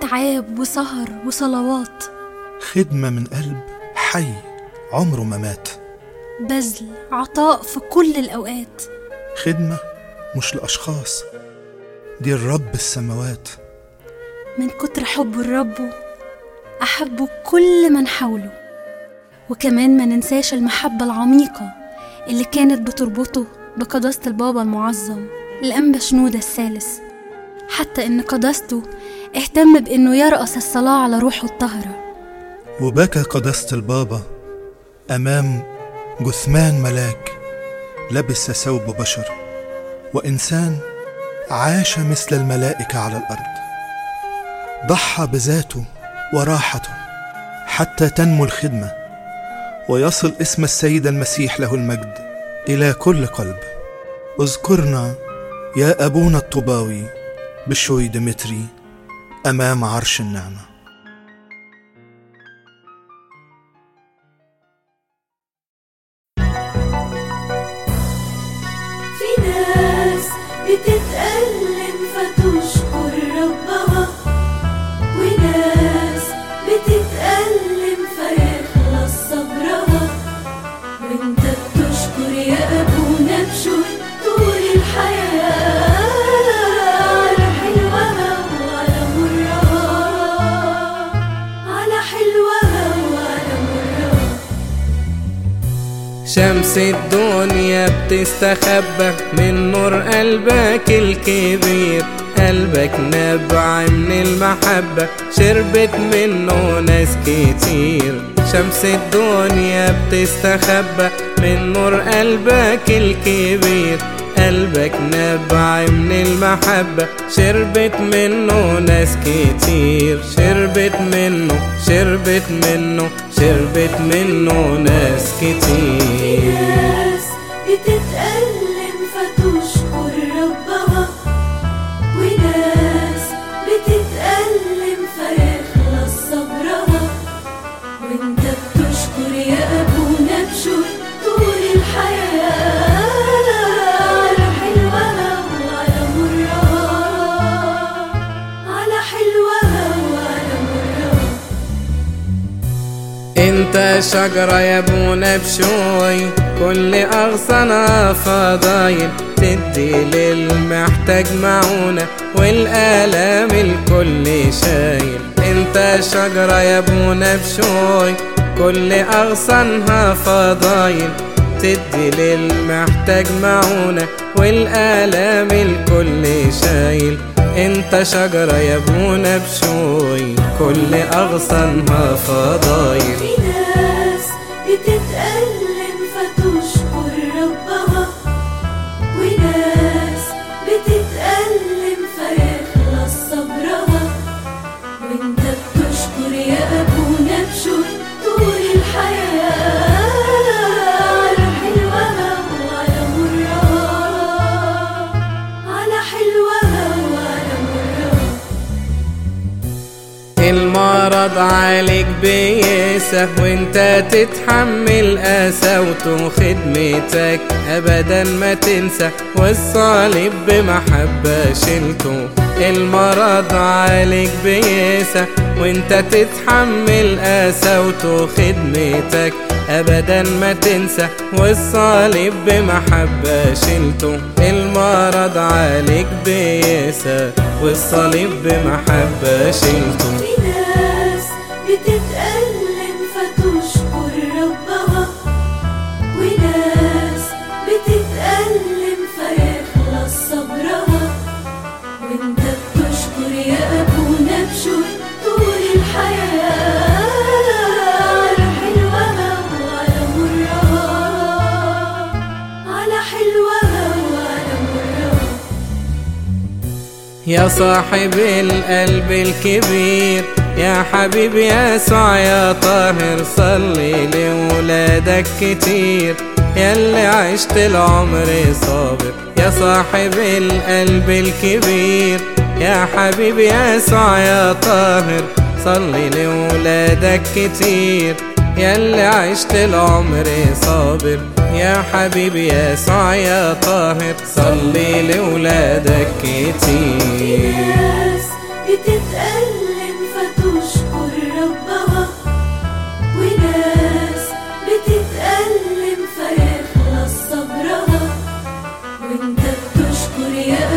تعب وسهر وصلوات، خدمة من قلب حي عمره ما مات، بذل عطاء في كل الأوقات. خدمة مش لأشخاص، دي الرب السماوات. من كتر حبه الرب أحبه كل من حوله. وكمان ما ننساش المحبة العميقة اللي كانت بتربطه بقداسة البابا المعظم الأنبا شنودة الثالث، حتى إن قداسته اهتم بإنه يرأس الصلاة على روحه الطاهرة. وبكى قداسة البابا أمام جثمان ملاك لبس ثوب بشر، وإنسان عاش مثل الملائكة على الأرض، ضحى بذاته وراحته حتى تنمو الخدمة ويصل اسم السيد المسيح له المجد إلى كل قلب. اذكرنا يا أبونا الطوباوي بالشوي ديمتري أمام عرش النعمة. في ناس بتتألم فتشكر ربها، وناس بتتألم فيخلص صبرها، وانت بتشكر يا أبونا بشوي طول الحياة على حلوها وعلى مرها، على حلوها وعلى مرها. شمس الدنيا بتستخبى من نور قلبك الكبير، قلبك نبع من المحبة شربت منه ناس كتير. شمس الدنيا بتستخبى من نور قلبك الكبير، قلبك نبع من المحبة شربت منه ناس كتير. شربت منه شربت منه شربت منه ناس كتير. ناس بتتألم فتشكر ربها، وناس بتتألم فيخلص صبرها، وانت بتشكر يا أبونا بشوي طول الحياة على حلوها وعلى مرها، على حلوها وعلى مرها. انت شجرة يا ابونا بشوي كل اغصانها فضايل، تدي للمحتاج معونة والآلام الكل شايل. انت شجرة يا ابونا بشوي كل اغصانها فضايل، تدي للمحتاج معونة والآلام الكل شايل. انت شجرة يا ابونا بشوي كل اغصانها فضايل. في ناس بتتألم فتشكر ربها، وناس بتتألم فيخلص صبرها، وانت بتشكر يا أبونا بشوي طول الحياة على حلوها وعلى مرها، على حلوها وعلى مرها. المرض عليك بيسه وانت تتحمل قساوته، خدمتك ابدا ما تنسى والصليب بمحبة شلته. المرض عليك بيسه وانت تتحمل قساوته، خدمتك ابدا ما تنسى والصليب بمحبة شلته. المرض عليك بيسه والصليب بمحبة شلته. في ناس بتتألم فتشكر ربها، وناس بتتألم فيخلص صبرها، وانت بتشكر يا أبونا بشوي طول الحياة على حلوها وعلى مرها، على حلوها وعلى مرها. يا صاحب القلب الكبير يا حبيب يسوع يا طاهر، صلي لولادك كتير ياللي عشت العمر صابر. يا صاحب القلب الكبير يا حبيب يسوع يا طاهر، صلي لولادك كتير ياللي عشت العمر صابر. يا حبيبي يسوع يا طاهر صلي لولادك كتير. ناس بتتألم بتشكر ربها، وناس بتتألم فيخلص صبرها، وانت بتشكر يا